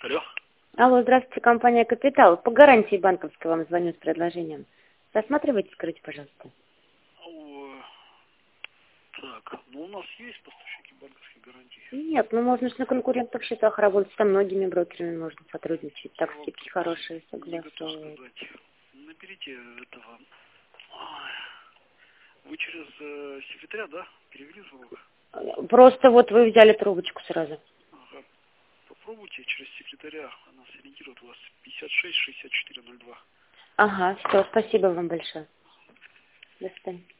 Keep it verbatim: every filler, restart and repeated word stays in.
Алло. Алло, здравствуйте, компания «Капитал». По гарантии банковской вам звоню с предложением. Рассматривайте, скажите, пожалуйста. О, так, ну у нас есть поставщики банковской гарантии. Нет, ну можно же на конкурентных счетах работать, со многими брокерами можно сотрудничать. Так Я вам скидки тут хорошие, не готов согласовывают. сказать. Наберите этого. Ой, вы через э, секретаря, да? Перевели звук? Просто вот вы взяли трубочку сразу. Ага. Попробуйте через секретаря. Она сориентирует вас. пятьдесят шесть шестьдесят четыре ноль два. Ага, все, спасибо вам большое. До свидания.